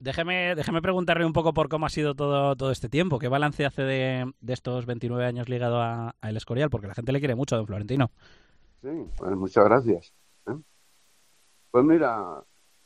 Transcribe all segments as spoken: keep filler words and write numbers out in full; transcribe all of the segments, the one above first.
Déjeme, déjeme preguntarle un poco por cómo ha sido todo, todo este tiempo. ¿Qué balance hace de, de estos veintinueve años ligado a, a El Escorial? Porque la gente le quiere mucho a don Florentino. Sí, pues muchas gracias. ¿eh? Pues mira,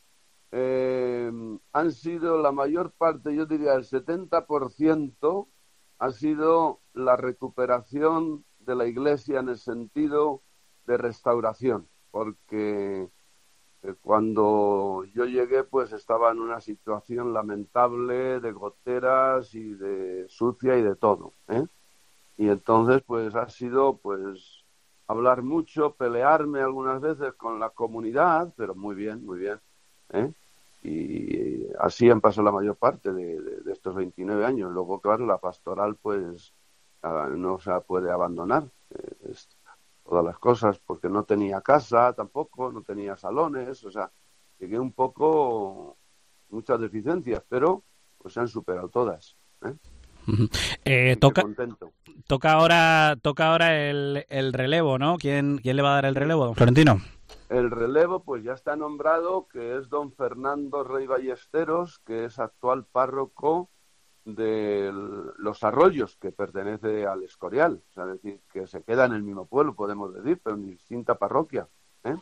eh, han sido la mayor parte, yo diría el setenta por ciento, ha sido la recuperación de la iglesia en el sentido de restauración, porque eh, cuando yo llegué pues estaba en una situación lamentable de goteras y de sucia y de todo, ¿eh? Y entonces pues ha sido pues hablar mucho, pelearme algunas veces con la comunidad, pero muy bien, muy bien, ¿eh? Y así han pasado la mayor parte de, de, de estos veintinueve años. Luego, claro, la pastoral pues no se puede abandonar, eh, es, todas las cosas, porque no tenía casa tampoco, no tenía salones, o sea, llegué un poco, muchas deficiencias, pero pues se han superado todas, ¿eh? Eh, Así que toca, contento. toca ahora, toca ahora el, el relevo, ¿no? ¿Quién, ¿Quién le va a dar el relevo, don Florentino? El relevo, pues ya está nombrado, que es don Fernando Rey Ballesteros, que es actual párroco de Los Arroyos, que pertenece al Escorial. O sea, es decir, que se queda en el mismo pueblo, podemos decir, pero en distinta parroquia, ¿eh?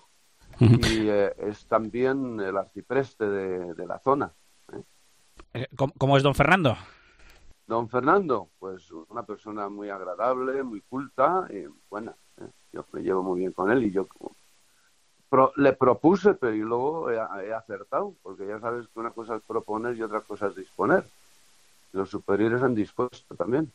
Y eh, es también el arcipreste de, de la zona, ¿eh? Eh, ¿Cómo, ¿Cómo es don Fernando? Don Fernando, pues una persona muy agradable, muy culta y buena, ¿eh? Yo me llevo muy bien con él y yo Pro, le propuse, pero y luego he, he acertado, porque ya sabes que una cosa es proponer y otra cosa es disponer. Los superiores han dispuesto también.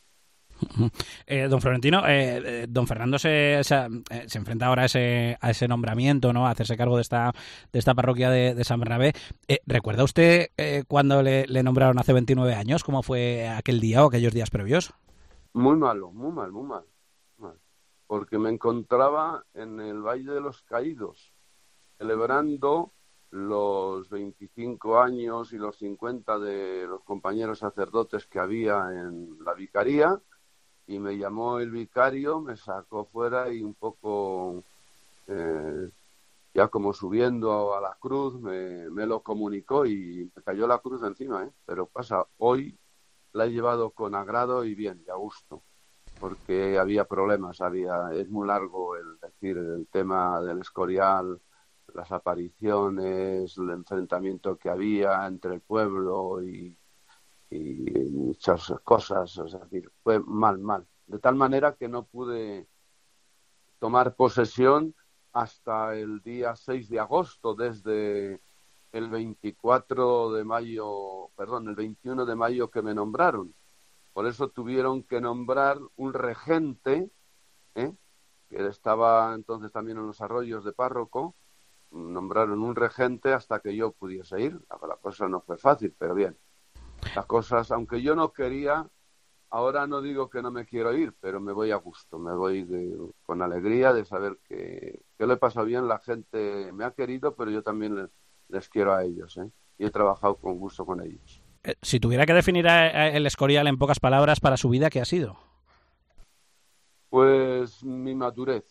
Eh, don Florentino, eh, eh, don Fernando se, se, eh, se enfrenta ahora a ese, a ese nombramiento, ¿no? A hacerse cargo de esta, de esta parroquia de, de San Bernabé. Eh, ¿Recuerda usted eh, cuando le, le nombraron hace veintinueve años? ¿Cómo fue aquel día o aquellos días previos? Muy malo, muy mal, muy mal, muy mal. Porque me encontraba en el Valle de los Caídos, celebrando los veinticinco años y los cincuenta de los compañeros sacerdotes que había en la vicaría, y me llamó el vicario, me sacó fuera y un poco, eh, ya como subiendo a la cruz, me, me lo comunicó y me cayó la cruz encima, ¿eh? Pero pasa, hoy la he llevado con agrado y bien, y a gusto, porque había problemas, había, es muy largo el decir el tema del Escorial, las apariciones, el enfrentamiento que había entre el pueblo y, y muchas cosas, es decir, fue mal, mal. De tal manera que no pude tomar posesión hasta el día seis de agosto, desde el veinticuatro de mayo, perdón, el veintiuno de mayo que me nombraron. Por eso tuvieron que nombrar un regente, ¿eh? Que estaba entonces también en los Arroyos de párroco. Nombraron un regente hasta que yo pudiese ir. La cosa no fue fácil, pero bien. Las cosas, aunque yo no quería, ahora no digo que no me quiero ir, pero me voy a gusto, me voy de, con alegría de saber que, que lo he pasado bien, la gente me ha querido, pero yo también les, les quiero a ellos, ¿eh? Y he trabajado con gusto con ellos. Eh, si tuviera que definir a, a el Escorial en pocas palabras para su vida, ¿qué ha sido? Pues mi madurez,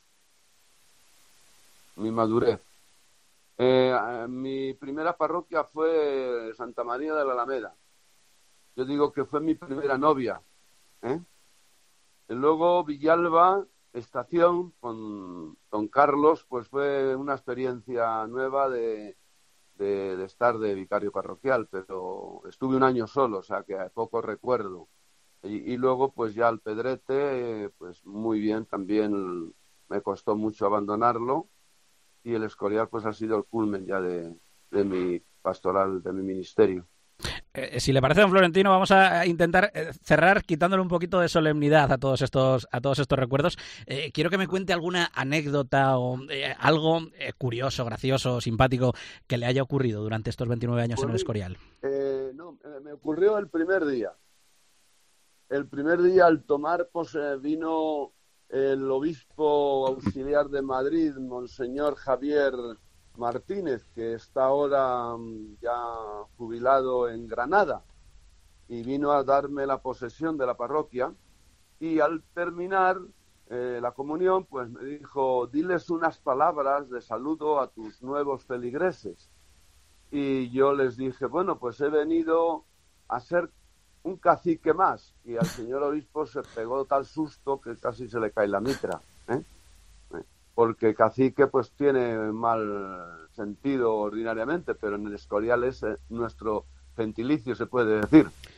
mi madurez. Eh, mi primera parroquia fue Santa María de la Alameda. Yo digo que fue mi primera novia, ¿eh? Y luego Villalba, estación, con don Carlos, pues fue una experiencia nueva de, de, de estar de vicario parroquial, pero estuve un año solo, o sea que poco recuerdo. Y, y luego pues ya al Pedrete, pues muy bien, también me costó mucho abandonarlo, y el Escorial pues ha sido el culmen ya de, de mi pastoral, de mi ministerio. Eh, si le parece, don Florentino, vamos a intentar eh, cerrar quitándole un poquito de solemnidad a todos estos, a todos estos recuerdos. Eh, quiero que me cuente alguna anécdota o eh, algo eh, curioso, gracioso, simpático que le haya ocurrido durante estos veintinueve años en Pues el mira, Escorial. eh, no, eh, me ocurrió el primer día. El primer día al tomar, pues eh, vino el obispo auxiliar de Madrid, Monseñor Javier Martínez, que está ahora um, ya jubilado en Granada, y vino a darme la posesión de la parroquia. Y al terminar eh, la comunión, pues me dijo, diles unas palabras de saludo a tus nuevos feligreses. y yo les dije, bueno, pues he venido a ser un cacique más. Y al señor obispo se pegó tal susto que casi se le cae la mitra, ¿eh? Porque cacique pues tiene mal sentido ordinariamente, pero en el Escorial es eh, nuestro gentilicio, se puede decir.